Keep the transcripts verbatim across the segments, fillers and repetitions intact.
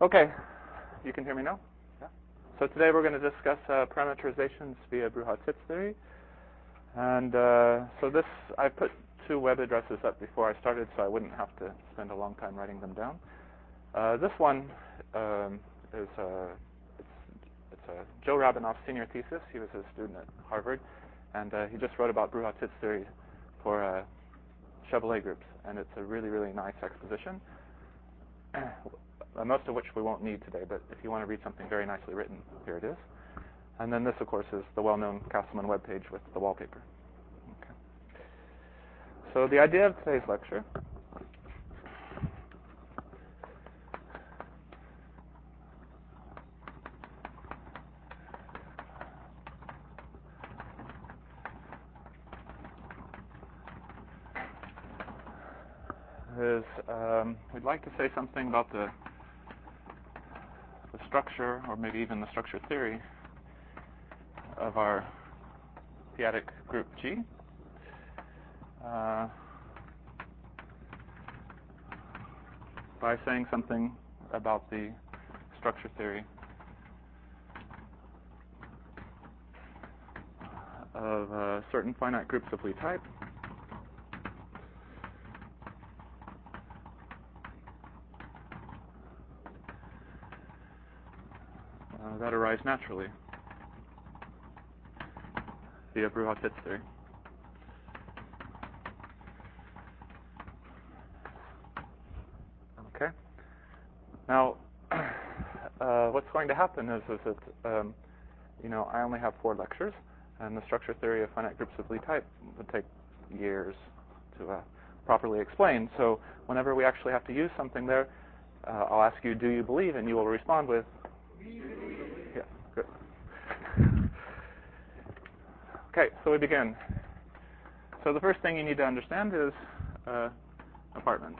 Okay, you can hear me now? Yeah. So today we're going to discuss uh, parameterizations via Brouhat-Sitz theory. And uh, so this, I put two web addresses up before I started so I wouldn't have to spend a long time writing them down. Uh, this one um, is a, it's, it's a Joe Rabinoff senior thesis. He was a student at Harvard, and uh, he just wrote about Brouhat-Sitz theory for uh, Chevrolet groups, and it's a really, really nice exposition. Uh, most of which we won't need today, but if you want to read something very nicely written, here it is. And then this, of course, is the well-known Castleman webpage with the wallpaper. Okay. So the idea of today's lecture is um, we'd like to say something about the the structure, or maybe even the structure theory, of our p-adic group G. Uh, by saying something about the structure theory of uh, certain finite groups of Lie type uh, that arise naturally via Brouhat-Sitz theory. Okay. Now, uh, what's going to happen is, is that um, you know I only have four lectures, and the structure theory of finite groups of Lie type would take years to uh, properly explain. So whenever we actually have to use something there, uh, I'll ask you, "Do you believe?" and you will respond with, "Yeah, good." Okay, so we begin. So the first thing you need to understand is uh, apartments.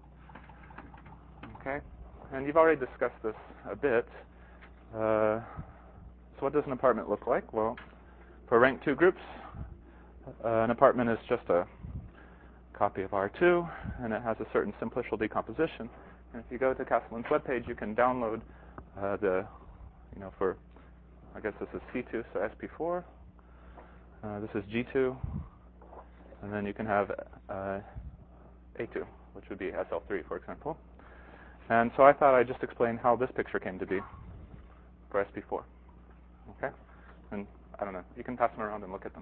Okay, and you've already discussed this a bit. Uh, so what does an apartment look like? Well, for rank two groups, uh, an apartment is just a copy of R two, and it has a certain simplicial decomposition. And if you go to Castleman's webpage, you can download uh, the, you know, for, I guess this is C two, so S P four. Uh, this is G two, and then you can have uh, A two, which would be S L three, for example. And so I thought I'd just explain how this picture came to be for S P four. Okay? And I don't know, you can pass them around and look at them.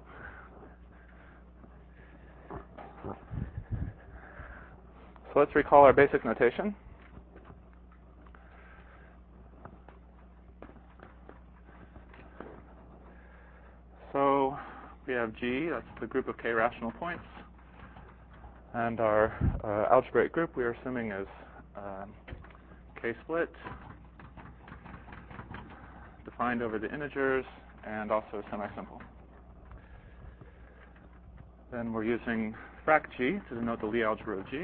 So let's recall our basic notation. So we have G, that's the group of k rational points. And our uh, algebraic group we are assuming is um, k-split, defined over the integers, and also semi-simple. Then we're using frac G to denote the Lie algebra of G.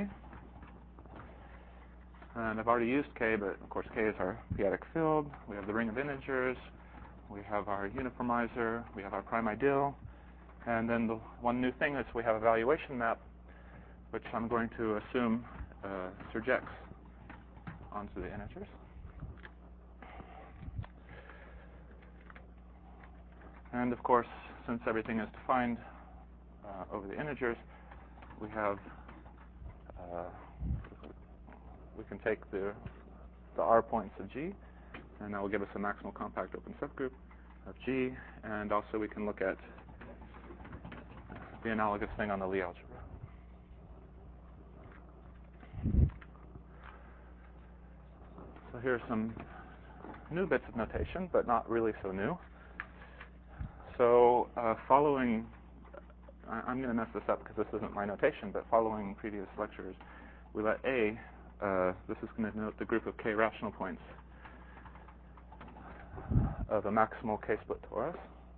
And I've already used K, but of course K is our p-adic field. We have the ring of integers. We have our uniformizer. We have our prime ideal. And then the one new thing is we have a valuation map, which I'm going to assume uh, surjects onto the integers. And of course, since everything is defined uh, over the integers, we have uh, we can take the the R points of G, and that will give us a maximal compact open subgroup of G, and also we can look at the analogous thing on the Lie algebra. So here's some new bits of notation, but not really so new. So uh, following, I, I'm going to mess this up because this isn't my notation, but following previous lectures, we let A, uh, this is going to denote the group of k rational points of a maximal k-split torus.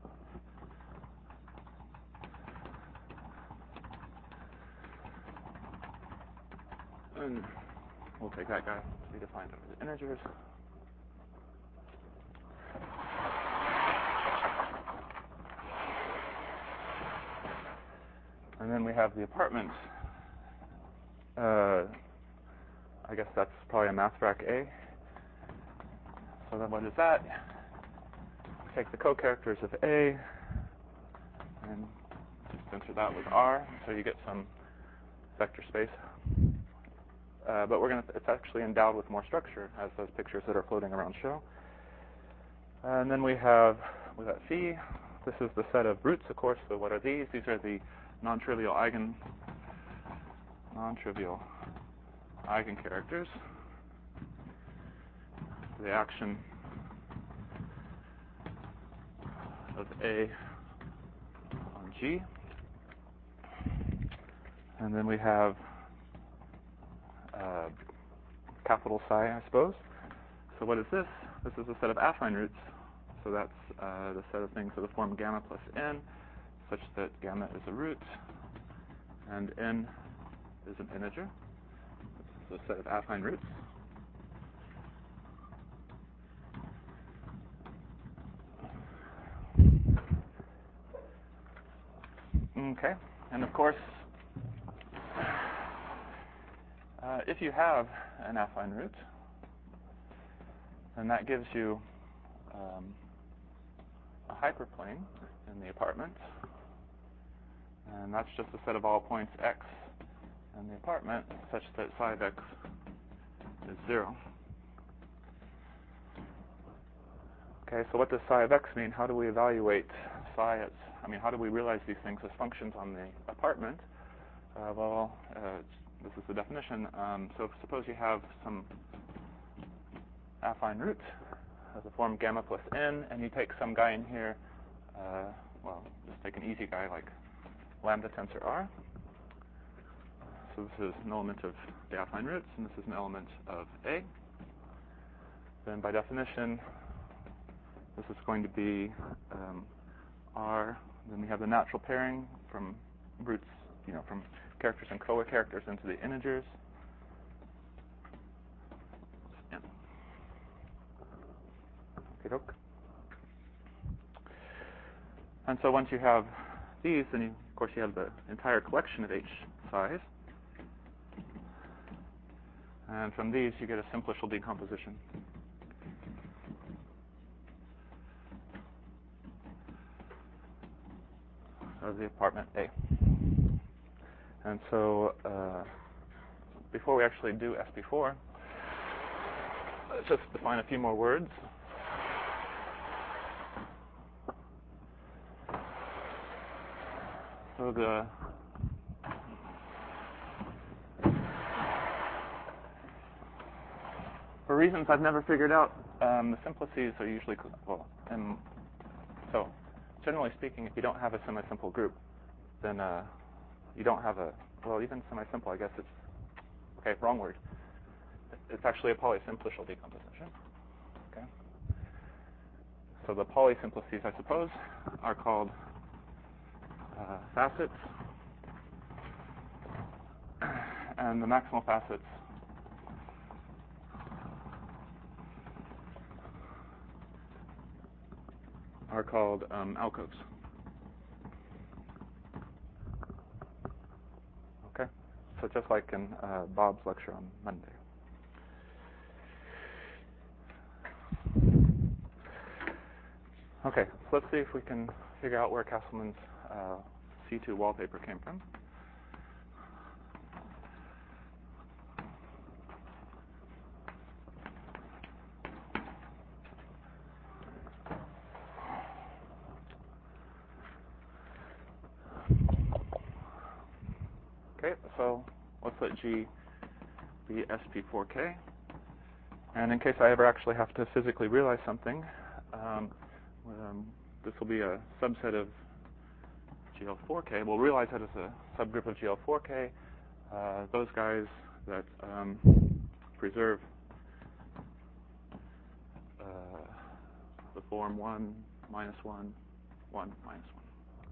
And we'll take that guy to be defined over the integers. And then we have the apartment. Uh, I guess that's probably a math frac A. So then what is that? Take the co-characters of A and just enter that with R, so you get some vector space. Uh, but we're going to, it's actually endowed with more structure, as those pictures that are floating around show. And then we have, we got phi. This is the set of roots, of course. So what are these? These are the non-trivial eigen, non-trivial eigencharacters. The action of A on G. And then we have uh, capital psi, I suppose. So what is this? This is a set of affine roots. So that's uh, the set of things of the form gamma plus n, such that gamma is a root and n is an integer. This is a set of affine roots. Okay, and of course, uh, if you have an affine root, then that gives you um, a hyperplane in the apartment, and that's just a set of all points x in the apartment such that psi of x is zero. Okay, so what does psi of x mean? How do we evaluate psi as, I mean, how do we realize these things as functions on the apartment? Uh, well, uh, this is the definition. Um, so if, suppose you have some affine root of the form gamma plus n, and you take some guy in here, uh, well, just take an easy guy like lambda tensor R. So this is an element of the affine roots, and this is an element of A. Then by definition, this is going to be um, R. Then we have the natural pairing from roots, you know, from characters and co-characters into the integers. Yeah. Okay, doke. And so once you have these, then you, of course you have the entire collection of H psi's. And from these, you get a simplicial decomposition. Of the apartment A. And so uh, before we actually do S P four, let's just define a few more words. So the for reasons I've never figured out, um, the simplices are usually, well, and so generally speaking, if you don't have a semi-simple group, then uh, you don't have a, well, even semi-simple, I guess it's, okay, wrong word. It's actually a polysimplicial decomposition. Okay. So the polysimplices, I suppose, are called uh, facets, and the maximal facets are called um, alcoves. Okay, so just like in uh, Bob's lecture on Monday. Okay, so let's see if we can figure out where Castleman's uh, C two wallpaper came from. Okay, so let's let G be S P four K. And in case I ever actually have to physically realize something, um, um, this will be a subset of G L four K. We'll realize that as a subgroup of G L four K. Uh, those guys that um, preserve uh, the form one, minus one, one, minus one.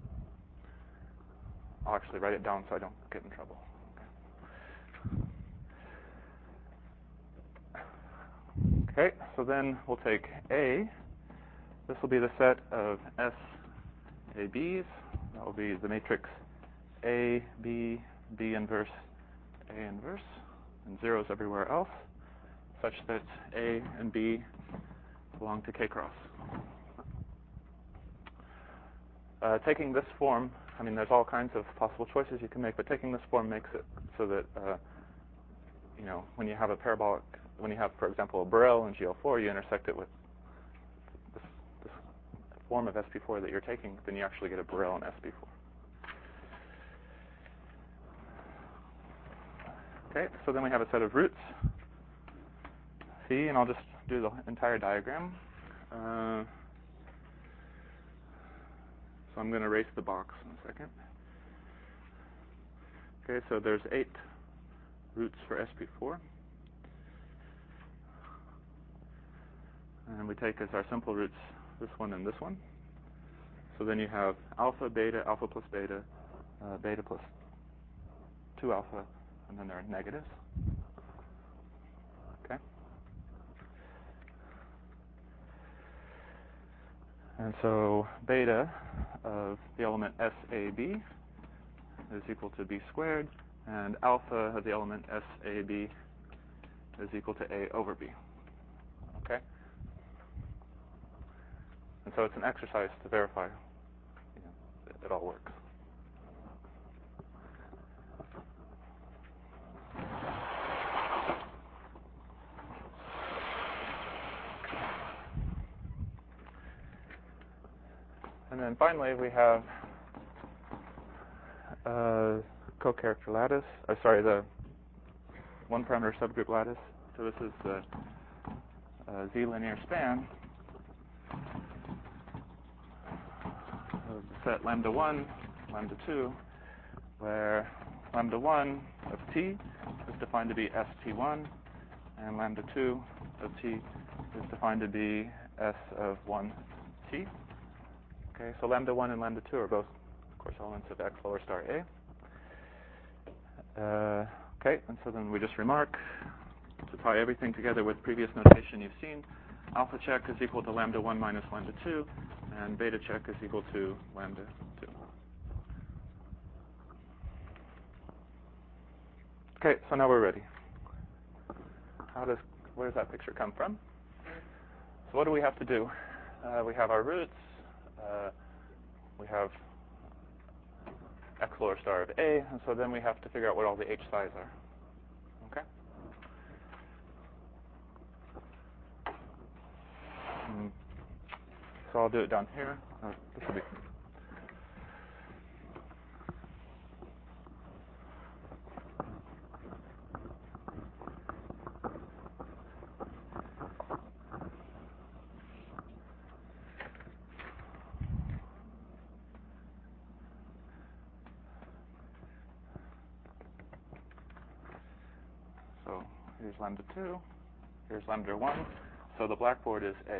I'll actually write it down so I don't get in trouble. Okay, so then we'll take A. This will be the set of S A Bs. That will be the matrix A, B, B inverse, A inverse, and zeros everywhere else, such that A and B belong to K cross. Uh, taking this form, I mean, there's all kinds of possible choices you can make, but taking this form makes it so that, uh, you know, when you have a parabolic, when you have, for example, a Borel in G L four, you intersect it with this, this form of S P four that you're taking, then you actually get a Borel in S P four. Okay, so then we have a set of roots, phi, and I'll just do the entire diagram. Uh, So I'm going to erase the box in a second. Okay, so there's eight roots for S P four. And we take as our simple roots this one and this one. So then you have alpha, beta, alpha plus beta, uh, beta plus two alpha, and then there are negatives. Okay. And so beta of the element S A B is equal to B squared, and alpha of the element S A B is equal to A over B. Okay? And so it's an exercise to verify, you know, that it all works. And then finally, we have uh, co-character lattice. Uh, sorry, the one-parameter subgroup lattice. So this is the uh, z-linear span of the set lambda one, lambda two, where lambda one of t is defined to be S T one, and lambda two of t is defined to be S of one t. Okay, so lambda one and lambda two are both, of course, elements of X lower star A. Uh, okay, and so then we just remark, to tie everything together with previous notation you've seen, alpha check is equal to lambda one minus lambda two, and beta check is equal to lambda two. Okay, so now we're ready. How does, where does that picture come from? So what do we have to do? Uh, we have our roots. Uh, we have X lower star of A, and so then we have to figure out what all the H psi's are. Okay? Mm. So I'll do it down here. Uh, this will be. So here's lambda two, here's lambda one. So the blackboard is A.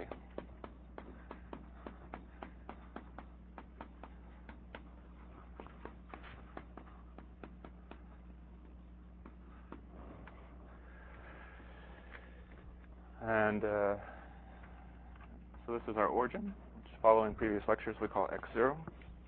And uh, so this is our origin, which following previous lectures we call X zero.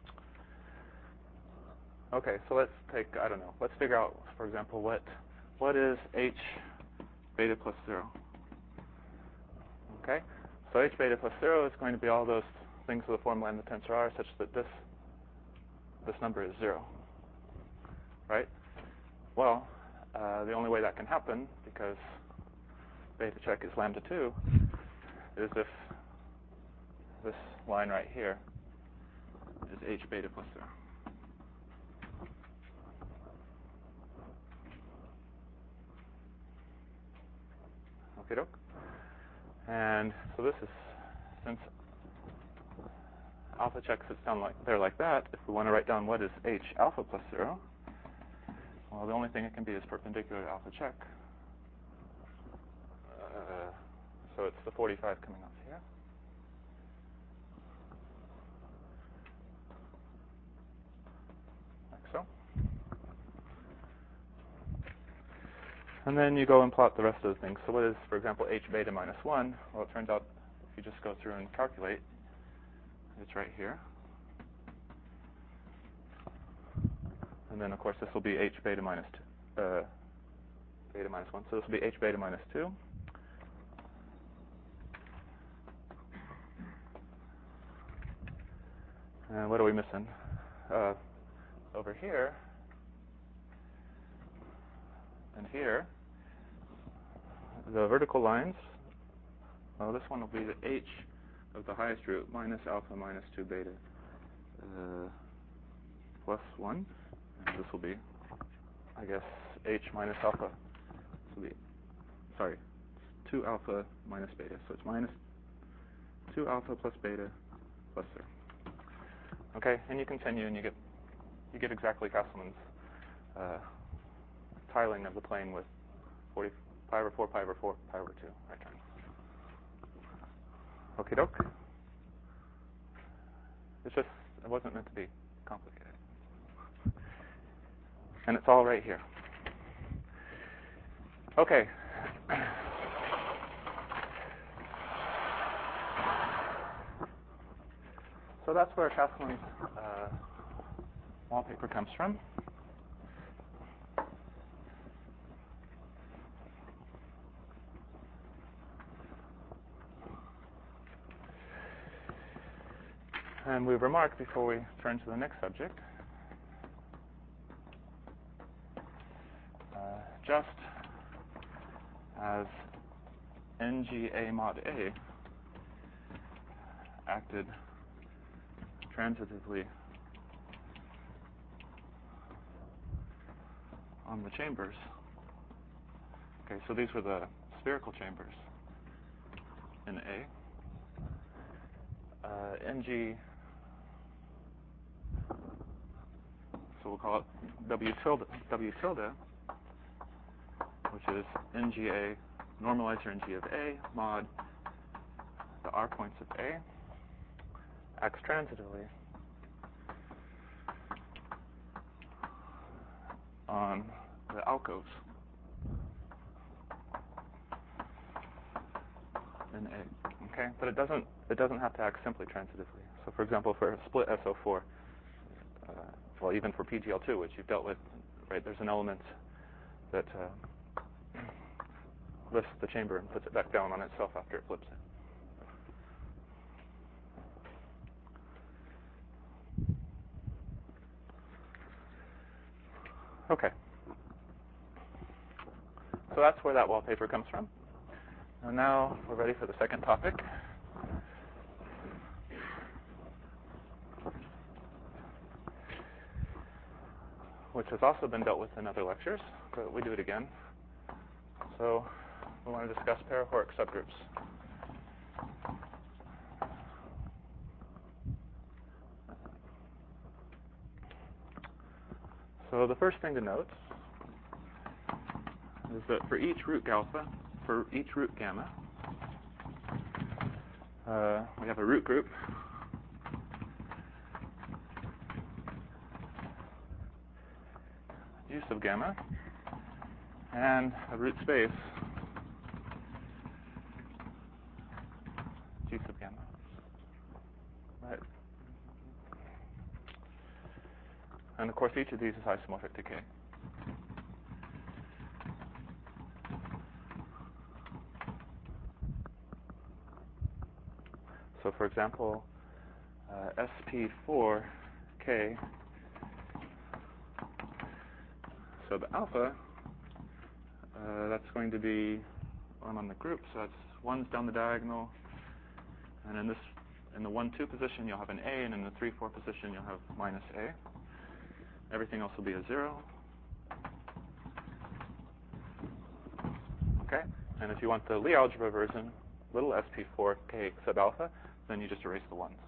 Okay, so let's take, I don't know, let's figure out, for example, what what is H beta plus zero. Okay, so H beta plus zero is going to be all those things of the form lambda tensor R such that this this number is zero, right? Well, uh, the only way that can happen, because beta check is lambda two, is if this line right here is H beta plus zero. Okay, doke. And so this is, since alpha check sits down like there like that, if we want to write down what is H alpha plus zero, well, the only thing it can be is perpendicular to alpha check. Uh, so it's the forty-five coming off here. Like so. And then you go and plot the rest of the things. So what is, for example, H beta minus one? Well, it turns out if you just go through and calculate, it's right here. And then, of course, this will be H beta minus two, uh, beta minus one. So this will be H beta minus two. And what are we missing? Uh, over here and here, the vertical lines, well, this one will be the h of the highest root minus alpha minus two beta uh, plus one. And this will be, I guess, h minus alpha. This will be, sorry, two alpha minus beta. So it's minus two alpha plus beta plus zero. Okay, and you continue, and you get you get exactly Castleman's uh, tiling of the plane with forty pi over four, pi over four, pi over two right triangle. Okie doke. It's just, it wasn't meant to be complicated. And it's all right here. Okay. So that's where Castleman's uh, wallpaper comes from. And we remark before we turn to the next subject, uh, just as N G A mod A acted transitively on the chambers. Okay, so these were the spherical chambers in A. Uh, N G, so we'll call it W tilde, W tilde, which is N G A, normalizer N G of A, mod the R points of A, acts transitively on the alcoves in A. Okay, but it doesn't it doesn't have to act simply transitively. So, for example, for a split S O four, uh, well, even for P G L two, which you've dealt with, right? There's an element that uh, lifts the chamber and puts it back down on itself after it flips it. Okay. So that's where that wallpaper comes from. And now we're ready for the second topic. Which has also been dealt with in other lectures, but we do it again. So we want to discuss paraphoric subgroups. So the first thing to note is that for each root alpha, for each root gamma, uh, we have a root group use of gamma and a root space use of gamma. Right. And of course, each of these is isomorphic to K. So, for example, uh, S P four K, so the alpha, uh, that's going to be, well, I'm on the group, so that's ones down the diagonal, and in this, in the one two position, you'll have an A, and in the three four position, you'll have minus A. Everything else will be a zero. Okay, and if you want the Lie algebra version, little S P four K sub alpha, then you just erase the ones.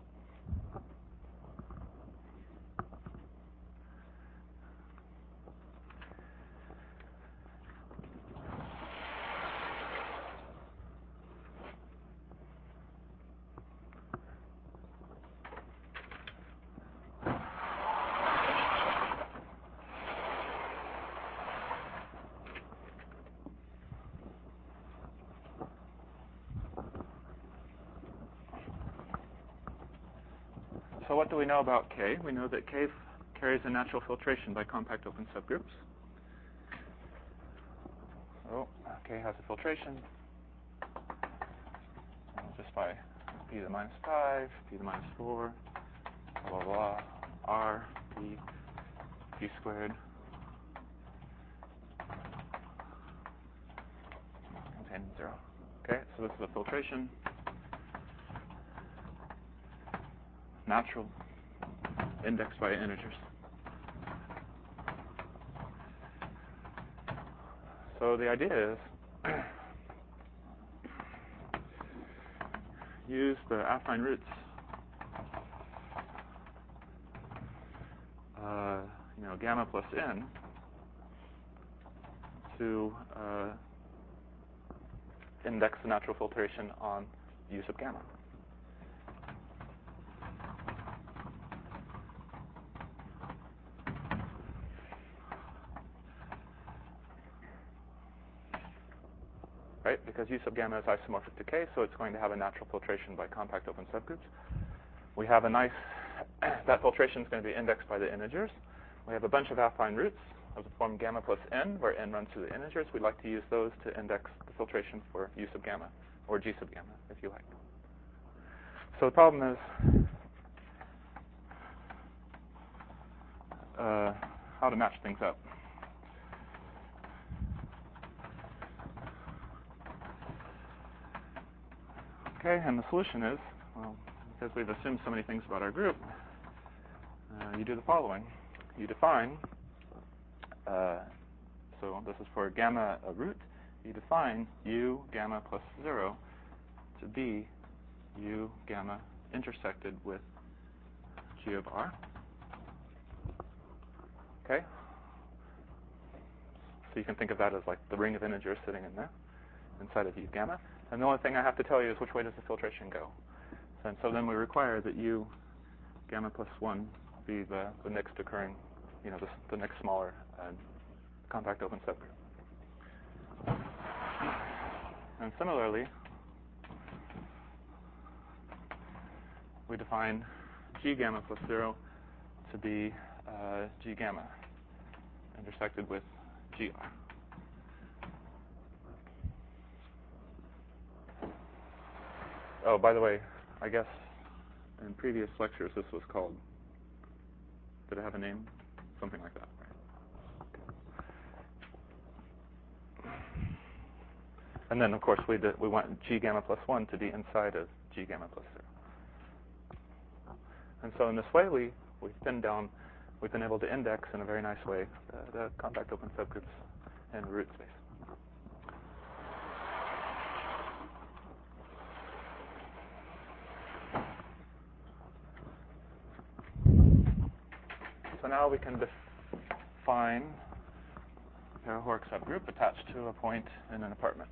So what do we know about K? We know that K carries a natural filtration by compact open subgroups. So K has a filtration uh, just by p to the minus five, p to the minus four, uh, blah, blah, R, B, P squared containing zero. Okay, so this is a filtration. Natural, indexed by integers. So the idea is use the affine roots, uh, you know, gamma plus n to uh, index the natural filtration on u sub gamma. Right, because u sub gamma is isomorphic to K, so it's going to have a natural filtration by compact open subgroups. We have a nice, that filtration is going to be indexed by the integers. We have a bunch of affine roots of the form gamma plus n, where n runs through the integers. We'd like to use those to index the filtration for u sub gamma, or g sub gamma, if you like. So the problem is uh, how to match things up. Okay, and the solution is, well, because we've assumed so many things about our group, uh, you do the following. You define, uh, so this is for gamma a root, you define u gamma plus zero to be u gamma intersected with g of r. Okay? So you can think of that as like the ring of integers sitting in there, inside of u gamma. And the only thing I have to tell you is which way does the filtration go. And so then we require that u gamma plus one be the, the next occurring, you know, the, the next smaller uh, compact open subgroup. And similarly, we define g gamma plus zero to be uh, g gamma intersected with gr. Oh, by the way, I guess in previous lectures this was called, did it have a name? Something like that, right? And then, of course, we did, we want g gamma plus one to be inside of g gamma plus zero. And so in this way, we, we thin down, we've been able to index in a very nice way the, the compact open subgroups in root space. So now we can define a Taylor-Horrocks subgroup attached to a point in an apartment.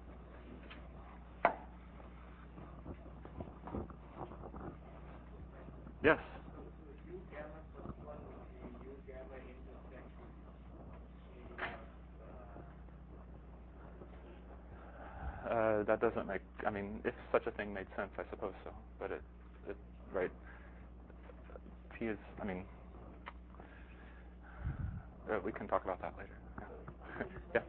Yes? U gamma plus one would be U gamma intersected G of, uh, that doesn't make, I mean, if such a thing made sense, I suppose so. But it, it right, P is, I mean, uh, we can talk about that later. Yeah. Yeah.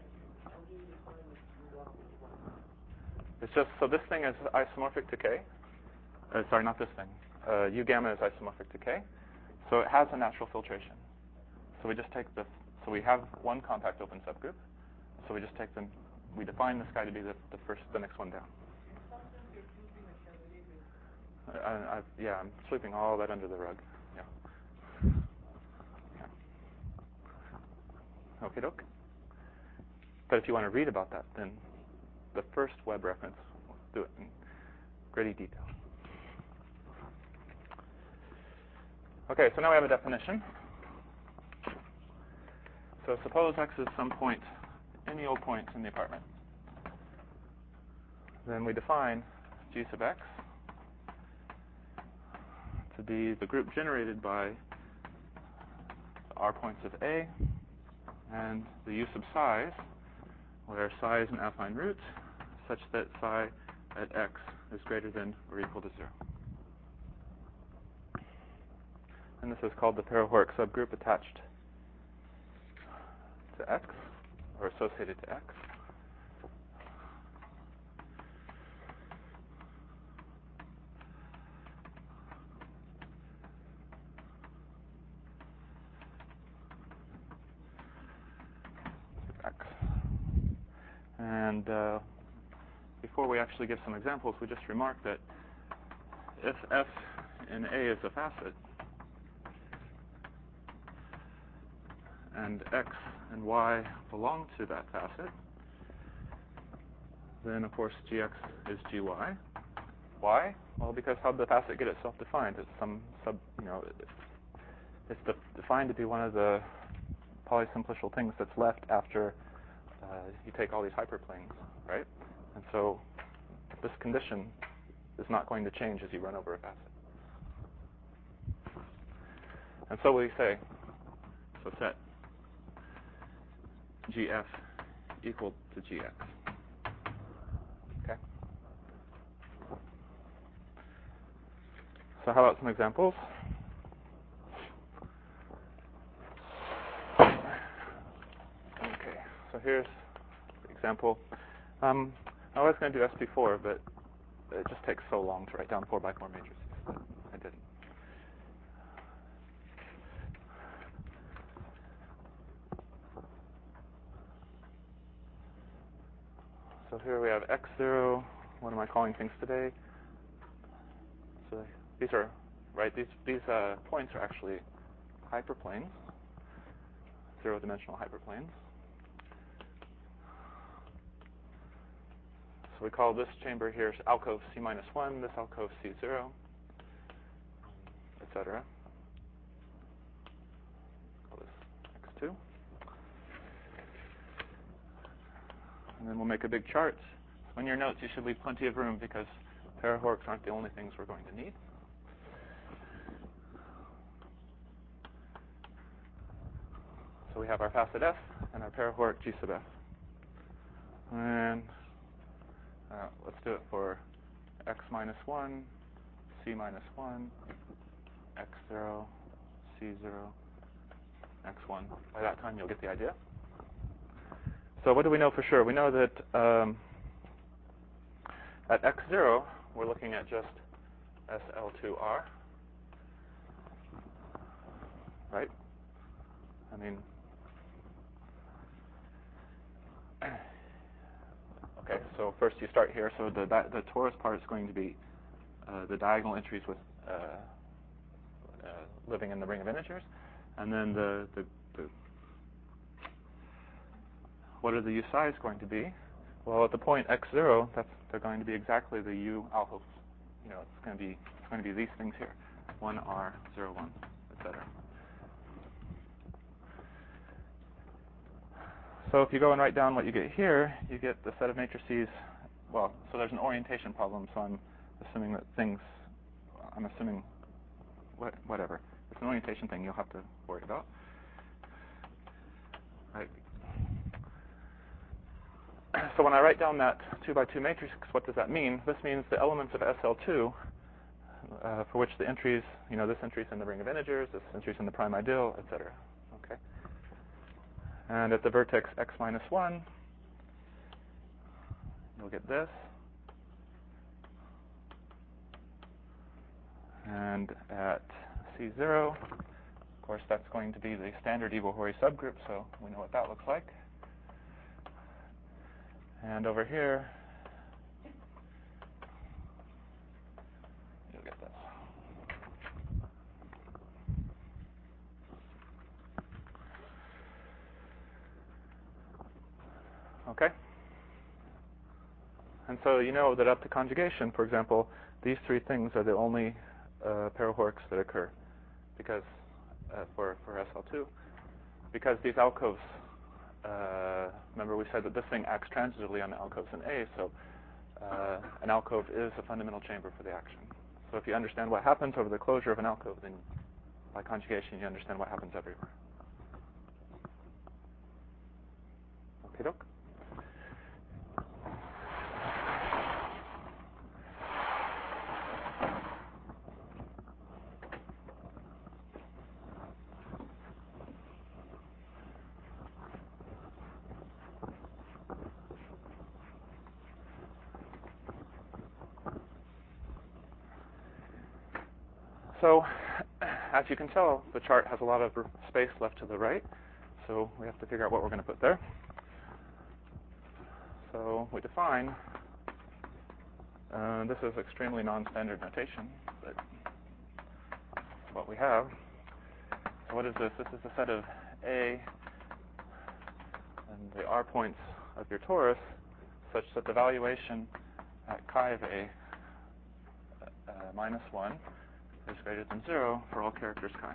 It's just, so this thing is isomorphic to K. Uh, sorry, not this thing. Uh, U gamma is isomorphic to K. So it has a natural filtration. So we just take the, so we have one compact open subgroup. So we just take them, we define this guy to be the, the first, the next one down. I, I, yeah, I'm sweeping all that under the rug. Yeah. yeah. Okay, doke. But if you want to read about that, then the first web reference will do it in gritty detail. Okay, so now we have a definition. So suppose x is some point, any old point in the apartment. Then we define g sub x to be the group generated by r points of A and the u sub size, where psi is an affine root, such that psi at x is greater than or equal to zero. And this is called the Taylor-Horrocks subgroup attached to x, or associated to x. And uh, before we actually give some examples, we just remark that if f in A is a facet, and x and y belong to that facet, then of course gx is gy. Why? Well, because how did the facet get itself defined? It's some sub, you know, it's de defined to be one of the polysimplicial things that's left after uh, you take all these hyperplanes, right? And so this condition is not going to change as you run over a facet. And so we say, so set gf equal to gx. Okay. So how about some examples? Okay, so here's the example. Um, I was going to do S P four, but it just takes so long to write down four by four matrices that I didn't. So here we have x zero. What am I calling things today? So these are, right, these, these uh, points are actually hyperplanes, zero-dimensional hyperplanes. So we call this chamber here alcove C minus one, this alcove C zero, et cetera. Call this x two. And then we'll make a big chart. So in your notes, you should leave plenty of room because paraHORICs aren't the only things we're going to need. So we have our facet F and our paraHORIC G sub F. And uh, let's do it for x minus one, C minus one, x zero, C zero, x one. By that time, you'll get the idea. So what do we know for sure? We know that um, at x zero, we're looking at just S L two R, right? I mean, okay, so first you start here. So the, the torus part is going to be uh, the diagonal entries with uh, uh, living in the ring of integers. And then the, the, the what are the U psi's going to be? Well, at the point x zero, that's they're going to be exactly the U alphas. You know, it's going to be it's going to be these things here, one R, zero one, et cetera. So if you go and write down what you get here, you get the set of matrices. Well, so there's an orientation problem. So I'm assuming that things. I'm assuming what, whatever. It's an orientation thing you'll have to worry about. Right. So when I write down that two by two matrix, what does that mean? This means the elements of S L two, uh, for which the entries, you know, this entry's in the ring of integers, this entry's in the prime ideal, et cetera. Okay. And at the vertex x minus one, you'll get this. And at C zero, of course, that's going to be the standard Iwahori subgroup, so we know what that looks like. And over here, you'll get this. Okay? And so you know that up to conjugation, for example, these three things are the only uh, paraHORICs that occur because uh, for, for S L two. Because these alcoves, uh, remember we said that this thing acts transitively on the alcoves in A, so uh, an alcove is a fundamental chamber for the action. So if you understand what happens over the closure of an alcove, then by conjugation you understand what happens everywhere. Okay, doke? So, as you can tell, the chart has a lot of space left to the right, so we have to figure out what we're going to put there. So, we define, uh, this is extremely non-standard notation, but it's what we have. So what is this? This is a set of A and the R points of your torus such that the valuation at chi of A uh, minus one is greater than zero for all characters chi.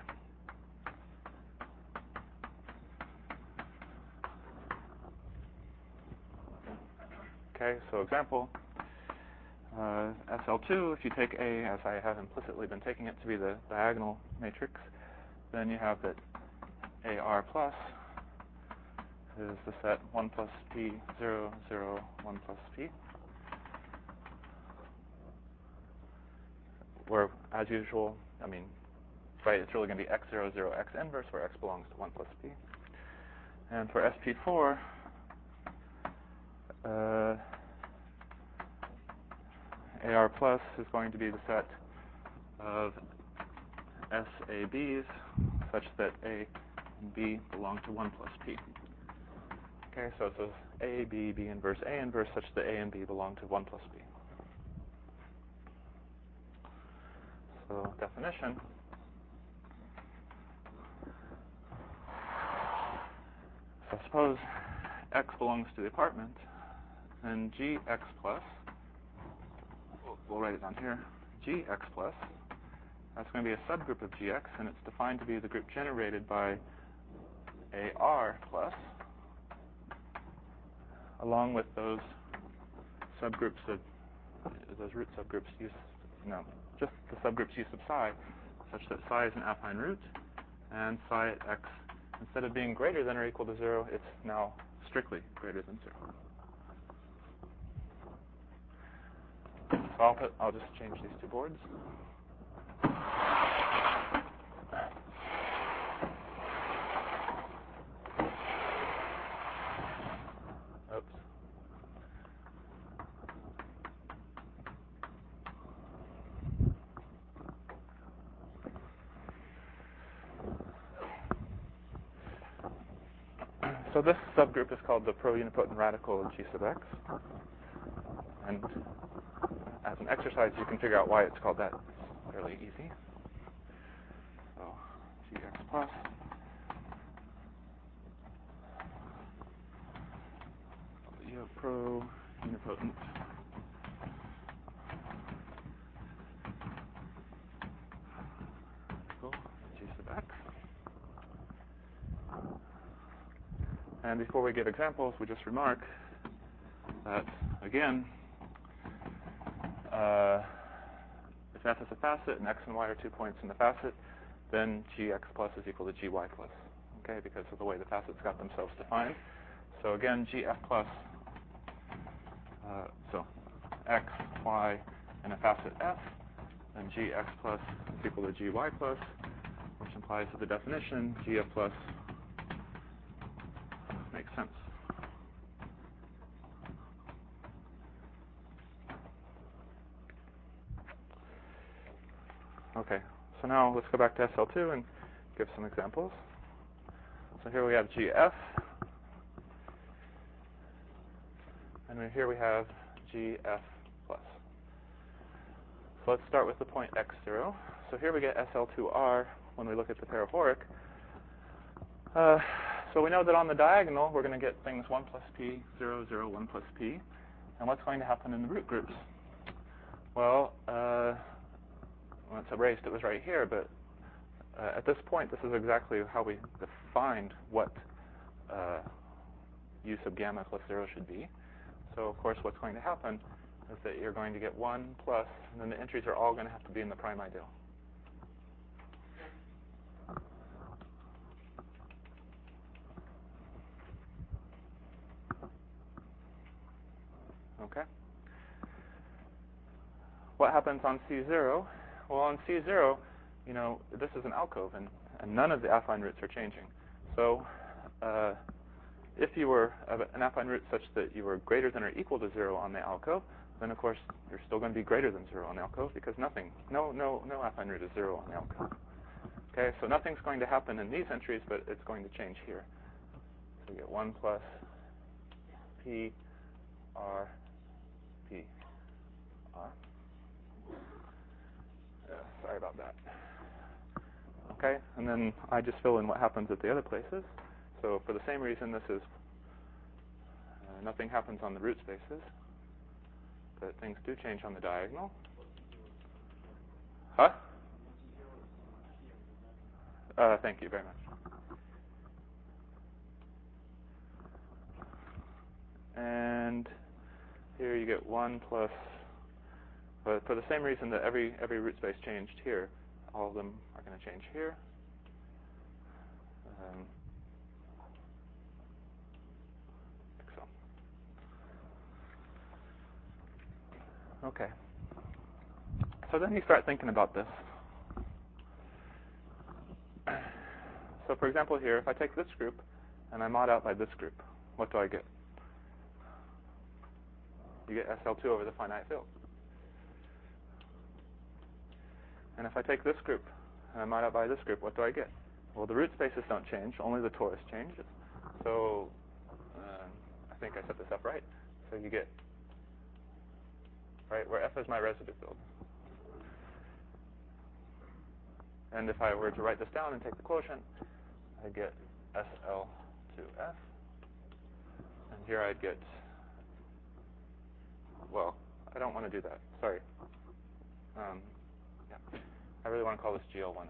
Okay, so example, uh, S L two, if you take A as I have implicitly been taking it to be the diagonal matrix, then you have that A R plus is the set one plus P, zero, zero, one plus P, where, as usual, I mean, right, it's really going to be x zero, zero, x inverse, where x belongs to one plus P. And for S P four, uh, A R plus is going to be the set of S A Bs such that A and B belong to one plus P. Okay, so it says A, B, B inverse, A inverse such that A and B belong to one plus B. So definition. So suppose X belongs to the apartment, then G X plus, we'll, we'll write it down here, G X plus, that's going to be a subgroup of G X, and it's defined to be the group generated by A R plus, along with those subgroups of, those root subgroups use, no, just the subgroups use of psi, such that psi is an affine root, and psi at X, instead of being greater than or equal to zero, it's now strictly greater than zero. So I'll, put, I'll just change these two boards. Oops. So this subgroup is called the pro-unipotent radical of G sub X. And as an exercise, you can figure out why it's called that. It's fairly easy. So G X plus you have pro-unipotent radical G sub X. And before we give examples, we just remark that, again, uh, if f is a facet and x and y are two points in the facet, then gx plus is equal to gy plus, okay, because of the way the facets got themselves defined. So again, gf plus, uh, so x, y, and a facet f, then gx plus is equal to gy plus, which implies that the definition gf plus makes sense. Okay, so now let's go back to S L two and give some examples. So here we have G F, and here we have G F plus. So let's start with the point x zero. So here we get S L two R when we look at the paraphoric. Uh, so we know that on the diagonal, we're going to get things one plus P, zero, zero, one plus P. And what's going to happen in the root groups? Well, uh, well, it's erased. It was right here, but uh, at this point, this is exactly how we defined what uh, u sub gamma plus zero should be. So, of course, what's going to happen is that you're going to get one plus, and then the entries are all going to have to be in the prime ideal. Okay. What happens on C zero? Well, on C zero, you know, this is an alcove, and, and none of the affine roots are changing. So uh, if you were an affine root such that you were greater than or equal to zero on the alcove, then of course you're still going to be greater than zero on the alcove because nothing, no, no, no affine root is zero on the alcove. Okay, so nothing's going to happen in these entries, but it's going to change here. So we get one plus P R, P, R. Yeah, sorry about that. Okay, and then I just fill in what happens at the other places. So for the same reason, this is uh, nothing happens on the root spaces, but things do change on the diagonal. Huh? Uh, thank you very much. And here you get one plus, but for the same reason that every every root space changed here, all of them are going to change here. Um, like so. Okay. So then you start thinking about this. So for example here, if I take this group and I mod out by this group, what do I get? You get S L two over the finite field. And if I take this group and I mod out by this group, what do I get? Well, the root spaces don't change, only the torus changes. So um, I think I set this up right. So you get, right, where F is my residue field. And if I were to write this down and take the quotient, I get S L two F. And here I'd get, well, I don't want to do that. Sorry. Um, yeah. I really want to call this G L one F.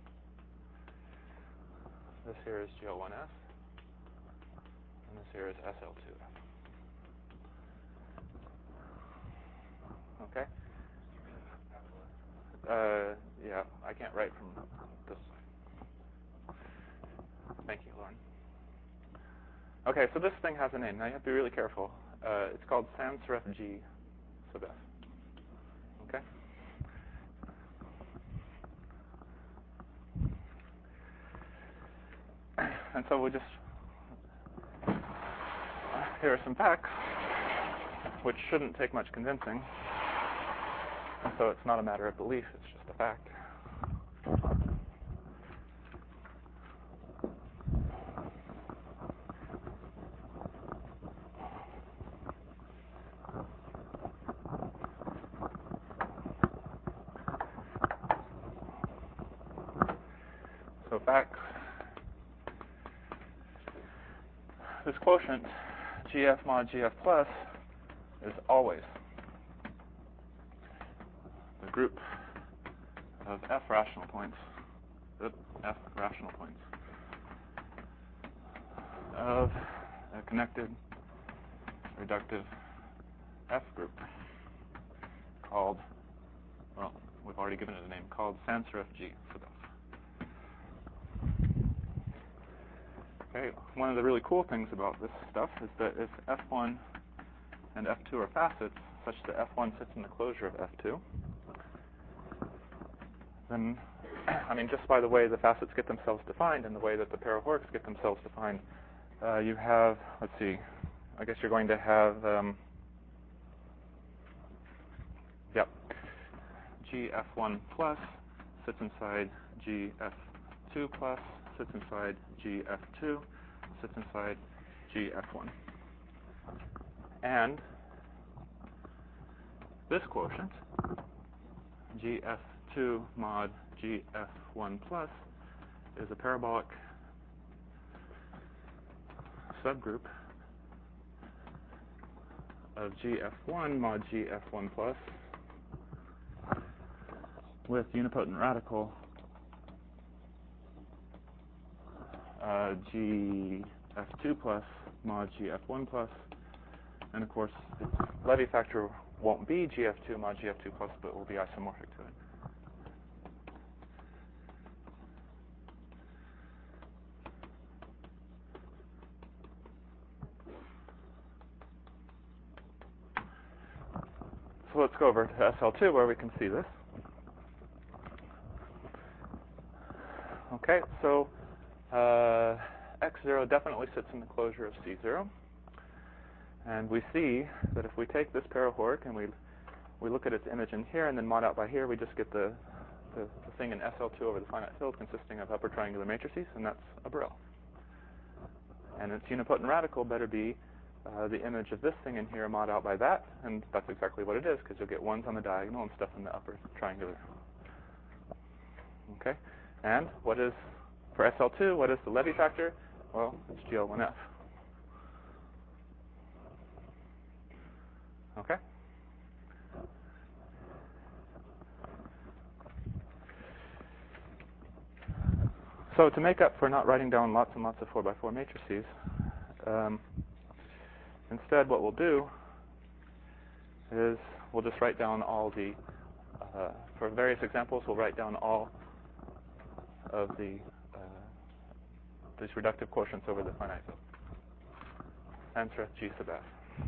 This here is G L one F. And this here is S L two F. Okay? Uh, yeah, I can't write from this side. Thank you, Lauren. Okay, so this thing has a name. Now you have to be really careful. Uh, it's called sans ref G sub F. Okay? And so we'll just, here are some facts, which shouldn't take much convincing. And so it's not a matter of belief, it's just a fact. So facts. This quotient, G F mod G F plus, is always the group of F rational points, F rational points of a connected reductive F group called, well, we've already given it a name, called sans ref G sub F. Okay, one of the really cool things about this stuff is that if F one and F two are facets such that F one sits in the closure of F two, then, I mean, just by the way the facets get themselves defined and the way that the parawhorics get themselves defined, uh, you have, let's see, I guess you're going to have, um, yep, G F one plus sits inside G F two plus, sits inside G F two, sits inside G F one. And this quotient, G F two mod G F one plus, is a parabolic subgroup of G F one mod G F one plus with unipotent radical uh, G F two plus mod G F one plus, and of course its Levy factor won't be G F two mod G F two plus, but will be isomorphic to it. So let's go over to S L two where we can see this. Okay, so uh, X zero definitely sits in the closure of C zero. And we see that if we take this parawhoric and we we look at its image in here and then mod out by here, we just get the, the, the thing in S L two over the finite field consisting of upper triangular matrices, and that's a Borel. And its unipotent radical better be uh, the image of this thing in here mod out by that, and that's exactly what it is, because you'll get ones on the diagonal and stuff in the upper triangular. Okay, and what is, for S L two, what is the Levy factor? Well, it's G L one F. Okay? So to make up for not writing down lots and lots of four by four matrices, um, instead what we'll do is we'll just write down all the, uh, for various examples, we'll write down all of the uh, these reductive quotients over the finite field. Answer G sub F.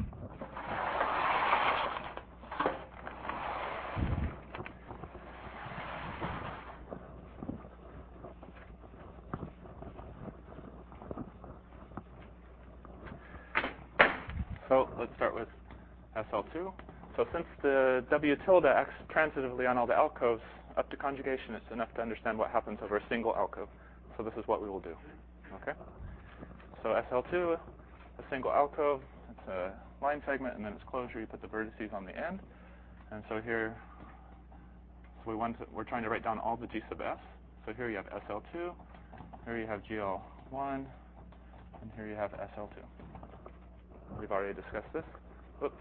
So let's start with S L two. So since the W tilde acts transitively on all the alcoves, up to conjugation, it's enough to understand what happens over a single alcove. So this is what we will do. Okay? So S L two, a single alcove, it's a line segment, and then its closure, you put the vertices on the end. And so here, so we want to, we're trying to write down all the G sub S. So here you have S L two, here you have G L one, and here you have S L two. We've already discussed this. Oops.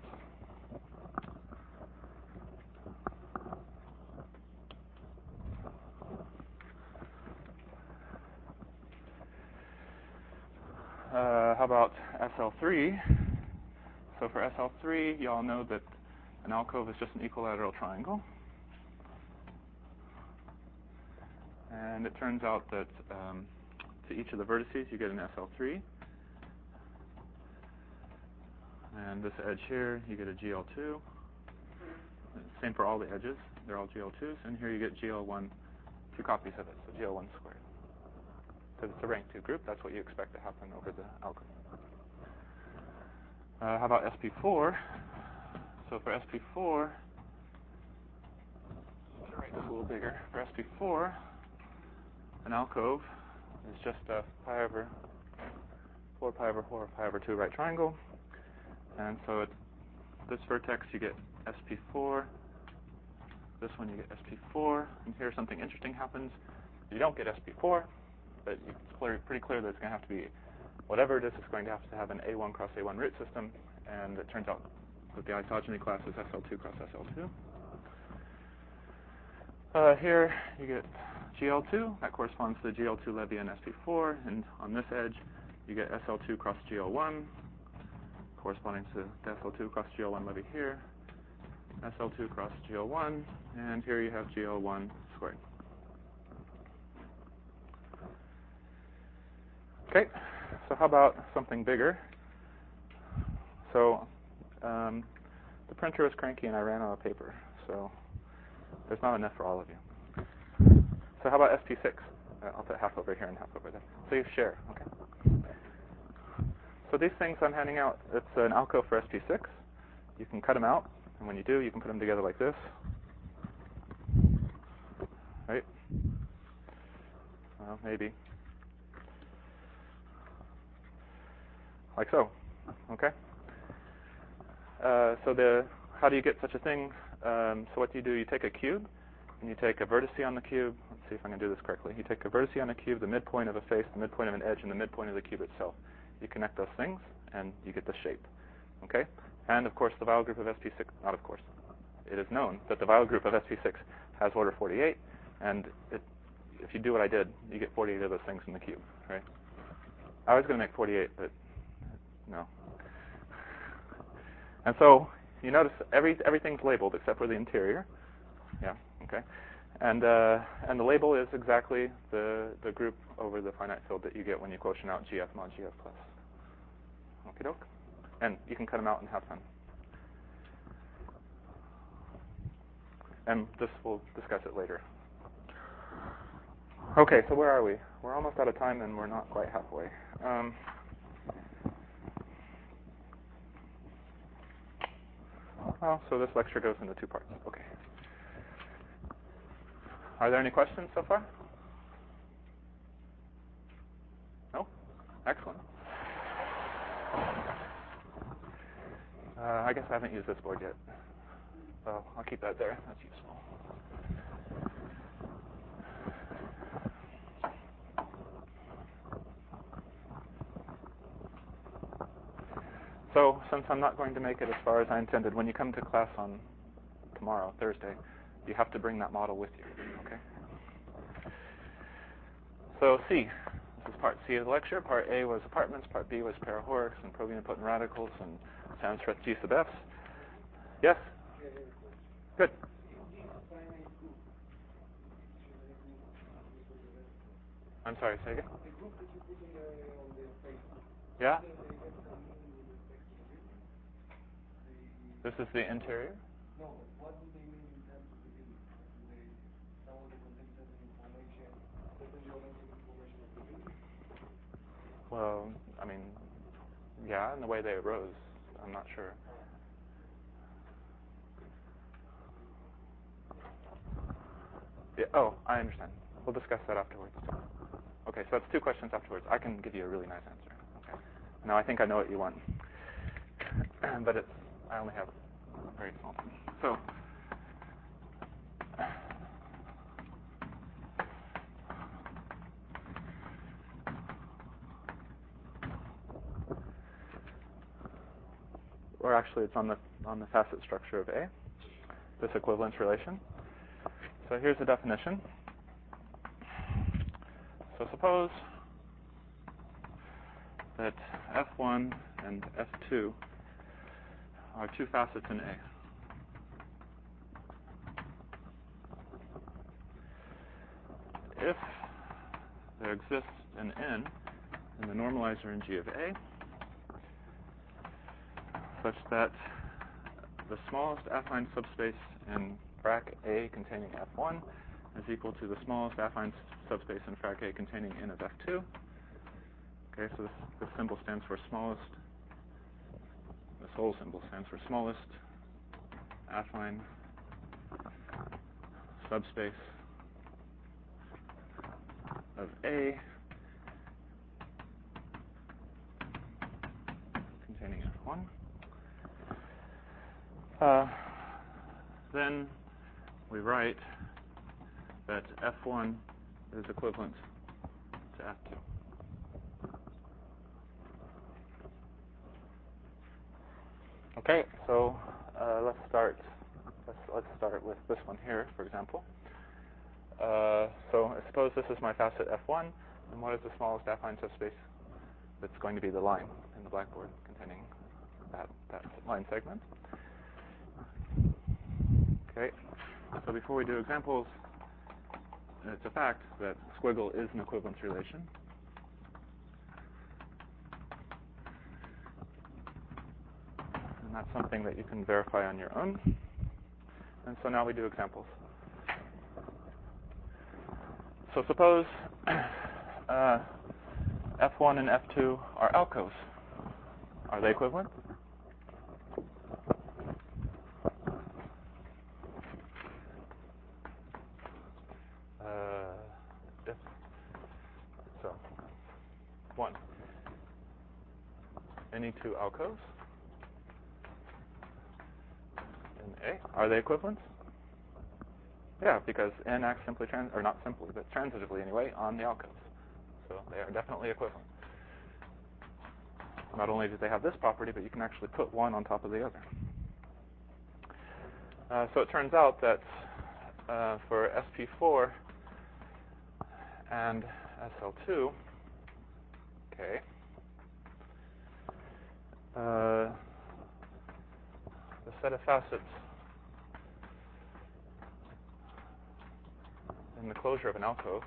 Uh, how about S L three? So for S L three, you all know that an alcove is just an equilateral triangle. And it turns out that um, to each of the vertices, you get an S L three. And this edge here, you get a G L two. Same for all the edges. They're all G L twos. And here you get G L one, two copies of it, so G L one squared. Because it's a rank two group, that's what you expect to happen over the alcove. Uh, how about S P four? So for S P four, let's write this a little bigger. For S P four, an alcove is just a pi over four pi over four pi over two right triangle. And so at this vertex you get S P four, this one you get S P four, and here something interesting happens. You don't get S P four, but it's clear, pretty clear that it's going to have to be, whatever it is, it's going to have to have an A one cross A one root system, and it turns out that the isogeny class is S L two cross S L two. Uh, here you get G L two, that corresponds to the G L two Levy and S P four, and on this edge you get S L two cross G L one, corresponding to S L two cross G L one Levy here, S L two cross G L one, and here you have G L one squared. Okay, so how about something bigger? So um, the printer was cranky and I ran out of paper, so there's not enough for all of you. So how about S P six? Uh, I'll put half over here and half over there. So you share, okay? So these things I'm handing out, it's an alcove for S P six. You can cut them out, and when you do, you can put them together like this. Right? Well, maybe. Like so, okay? Uh, so the how do you get such a thing? Um, so what do you do? You take a cube, and you take a vertice on the cube. Let's see if I can do this correctly. You take a vertice on the cube, the midpoint of a face, the midpoint of an edge, and the midpoint of the cube itself. You connect those things, and you get the shape, okay? And of course, the Weyl group of S P six, not of course, it is known that the Weyl group of S P six has order forty-eight, and it, if you do what I did, you get forty-eight of those things in the cube, right? I was going to make forty-eight, but no. And so you notice every everything's labeled except for the interior. Yeah, okay. And uh, and the label is exactly the the group over the finite field that you get when you quotient out G F mod G F plus. Okie doke. And you can cut them out and have fun. And this we'll discuss it later. Okay, so where are we? We're almost out of time and we're not quite halfway. Um, Well, so this lecture goes into two parts. Okay. Are there any questions so far? No? Excellent. Uh, I guess I haven't used this board yet. So I'll keep that there. That's useful. So since I'm not going to make it as far as I intended, when you come to class on tomorrow, Thursday, you have to bring that model with you, okay? So C, this is part C of the lecture. Part A was apartments, part B was paramorphics and provenient-potent radicals and Sam's G sub F's. Yes? Good. I'm sorry, say again? The group that you put in the, on the Facebook. Yeah? They get some meaning with respect to the building? This is the interior? No, but what do they mean in terms of the building? Do they, some of them contain certain information, certain geometric information of the building? Well, I mean, yeah, and the way they arose, I'm not sure. Yeah, oh, I understand. We'll discuss that afterwards. Okay, so that's two questions afterwards. I can give you a really nice answer. Okay. Now I think I know what you want, but it's I only have very small time. So, or actually, it's on the on the facet structure of A. This equivalence relation. So here's the definition. So suppose that F one and F two are two facets in A. If there exists an N in the normalizer in G of A such that the smallest affine subspace in frac A containing F one is equal to the smallest affine subspace in frac A containing N of F two. Okay, so this, this symbol stands for smallest, this whole symbol stands for smallest affine subspace of A containing F one. Uh, then we write that F one is equivalent to F two. Okay, so uh, let's start. Let's let's start with this one here, for example. Uh, so I suppose this is my facet F one, and what is the smallest affine subspace? That's going to be the line in the blackboard containing that that line segment. Okay, so before we do examples, it's a fact that squiggle is an equivalence relation. And that's something that you can verify on your own. And so now we do examples. So suppose uh, F one and F two are alcoves. Are they equivalent? Uh, if so, one. Any two alcoves in A, are they equivalent? Yeah, because N acts simply, trans or not simply, but transitively anyway, on the alcoves. So they are definitely equivalent. Not only do they have this property, but you can actually put one on top of the other. Uh, so it turns out that uh, for S P four and S L two, okay, uh, the set of facets in the closure of an alcove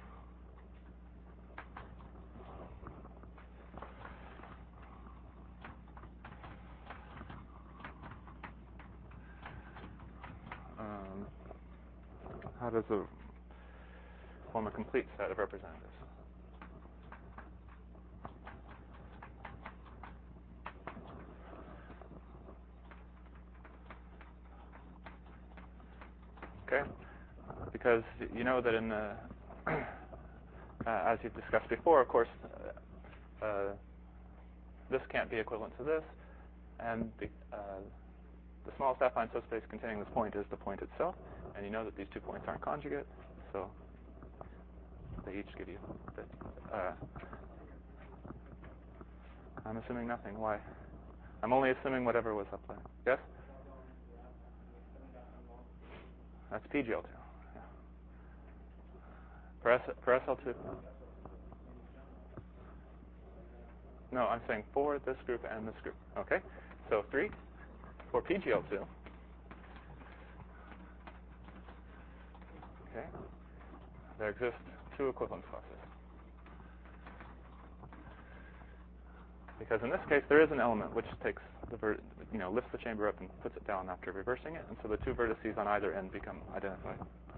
um, how does it form a complete set of representatives? Okay, because you know that in the, uh, as you've discussed before, of course, uh, uh, this can't be equivalent to this, and the, uh, the smallest affine subspace containing this point is the point itself, and you know that these two points aren't conjugate, so they each give you that. Uh, I'm assuming nothing. Why? I'm only assuming whatever was up there. Yes? That's P G L two. Yeah. For, S, for S L two? No, I'm saying for this group and this group. Okay? So three, for P G L two. Okay? There exist two equivalence classes. Because in this case, there is an element which takes the ver you know, lifts the chamber up and puts it down after reversing it, and so the two vertices on either end become identified.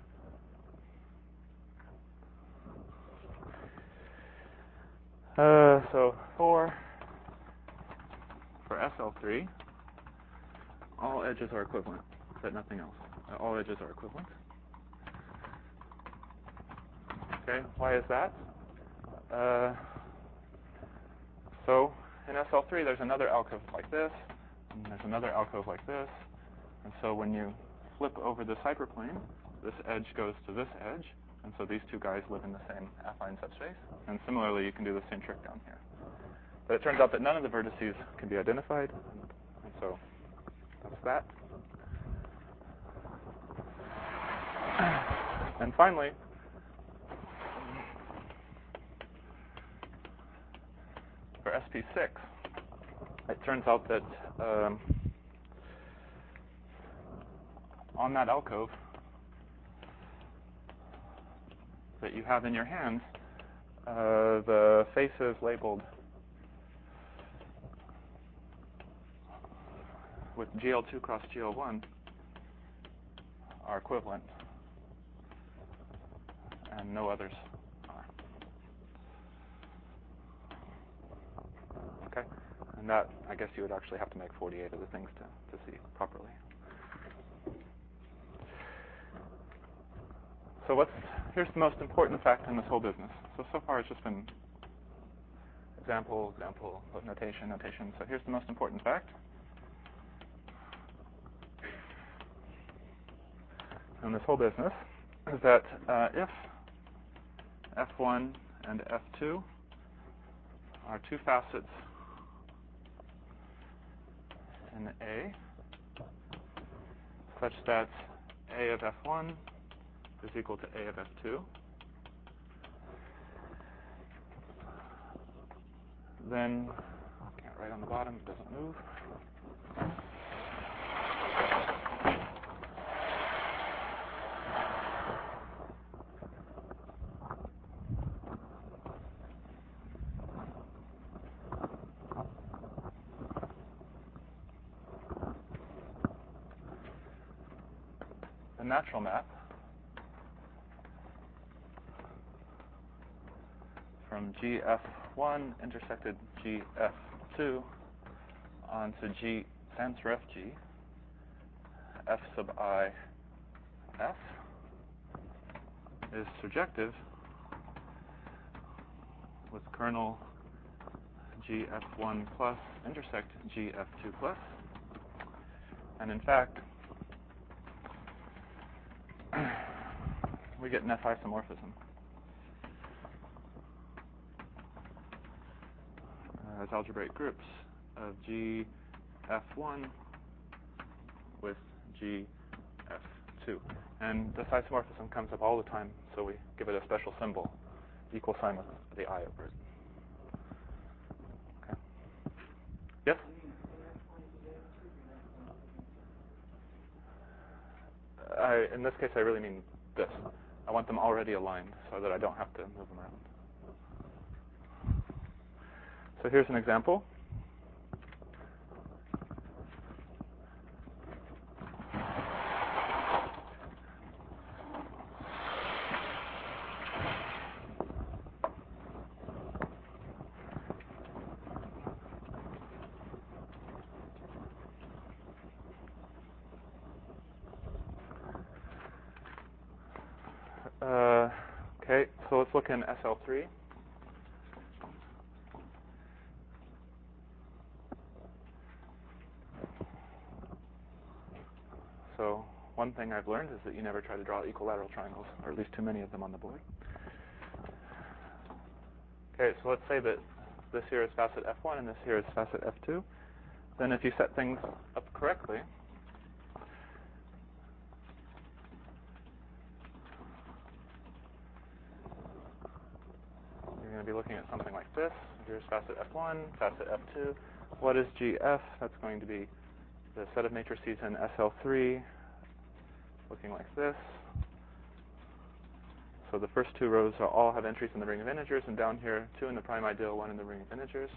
Uh, so for for S L three, all edges are equivalent, but nothing else. Uh, all edges are equivalent. Okay, why is that? Uh, so in S L three, there's another alcove like this, and there's another alcove like this, and so when you flip over this hyperplane, this edge goes to this edge, and so these two guys live in the same affine subspace. And similarly, you can do the same trick down here. But it turns out that none of the vertices can be identified, and so that's that. And finally, for S P six, it turns out that um, on that alcove that you have in your hands, uh, the faces labeled with G L two cross G L one are equivalent, and no others are. Okay? And that, I guess you would actually have to make forty-eight of the things to, to see properly. So what's, here's the most important fact in this whole business. So, so far it's just been example, example, notation, notation. So here's the most important fact. In this whole business is that uh, if F one and F two are two facets in A such that A of F one is equal to A of F two, then, I can't write on the bottom, it doesn't move. The natural map from G F one intersected G F two onto G sans ref G, F sub I F is surjective with kernel G F one plus intersect G F two plus. And in fact, we get an F isomorphism. Uh, as algebraic groups of G F one with G F two. And this isomorphism comes up all the time, so we give it a special symbol, equal sign with the I over it. Okay. Yes? I, in this case, I really mean this. I want them already aligned so that I don't have to move them around. So here's an example. Uh, okay, so let's look in S L three. thing I've learned is that you never try to draw equilateral triangles, or at least too many of them on the board. Okay, so let's say that this here is facet F one and this here is facet F two. Then if you set things up correctly, you're going to be looking at something like this. Here's facet F one, facet F two. What is G F? That's going to be the set of matrices in S L three, looking like this. So the first two rows are all have entries in the ring of integers, and down here, two in the prime ideal, one in the ring of integers.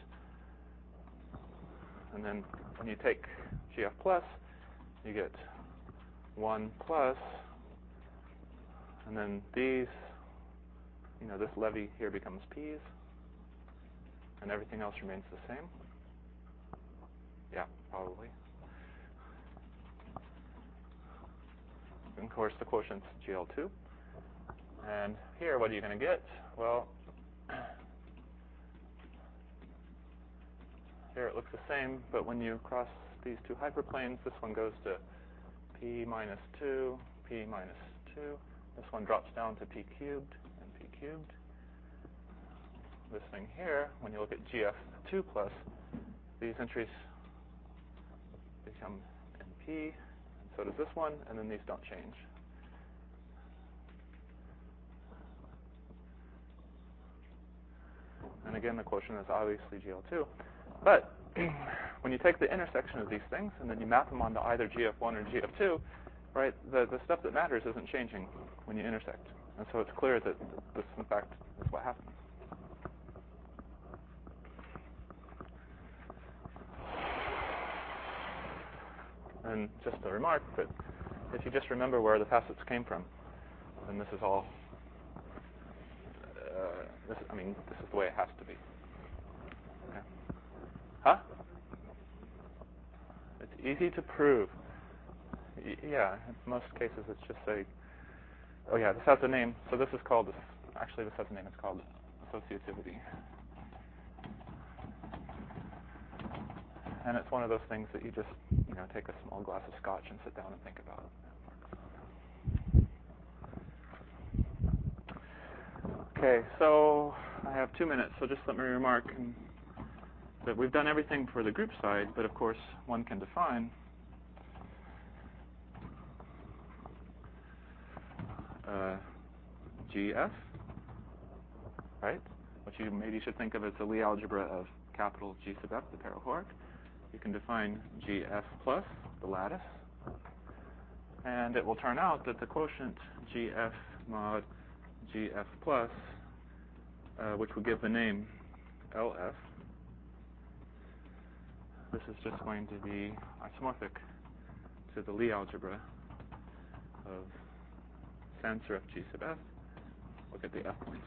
And then when you take G F plus, you get one plus, and then these, you know, this levy here becomes P's, and everything else remains the same. Yeah, probably. And of course, the quotient's G L two. And here, what are you going to get? Well, here it looks the same, but when you cross these two hyperplanes, this one goes to P minus two, P minus two. This one drops down to P cubed and P cubed. This thing here, when you look at G F two plus, these entries become N P, and so does this one, and then these don't change. And again, the quotient is obviously G L two. But when you take the intersection of these things and then you map them onto either G F one or G F two, right, the, the stuff that matters isn't changing when you intersect. And so it's clear that this, in fact, is what happens. And just a remark that if you just remember where the facets came from, then this is all Uh, this, I mean, this is the way it has to be. Okay. Huh? It's easy to prove. Y yeah, in most cases it's just say, oh yeah, this has a name. So this is called, actually this has a name, it's called associativity. And it's one of those things that you just, you know, take a small glass of scotch and sit down and think about. Okay, so I have two minutes, so just let me remark that we've done everything for the group side, but of course one can define uh, G F, right? Which you maybe should think of as the Lie algebra of capital G sub F, the paraphoric. You can define G F plus, the lattice, and it will turn out that the quotient G F mod G F plus, uh, which will give the name L F, this is just going to be isomorphic to the Lie algebra of sans serif G sub F. Look at the F points.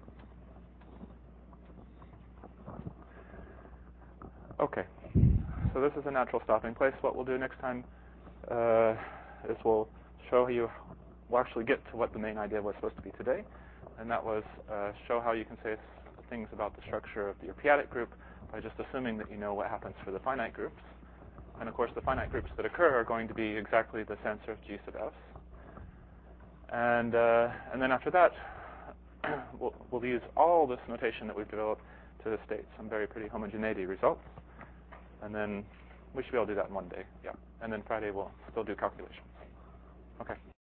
Okay, so this is a natural stopping place. What we'll do next time uh, is we'll show you, we'll actually get to what the main idea was supposed to be today, and that was uh, show how you can say things about the structure of your p-adic group by just assuming that you know what happens for the finite groups. And of course, the finite groups that occur are going to be exactly the sans serif G sub F's. And, uh, and then after that, we'll, we'll use all this notation that we've developed to state some very pretty homogeneity results. And then we should be able to do that in one day. Yeah. And then Friday we'll still do calculations. Okay.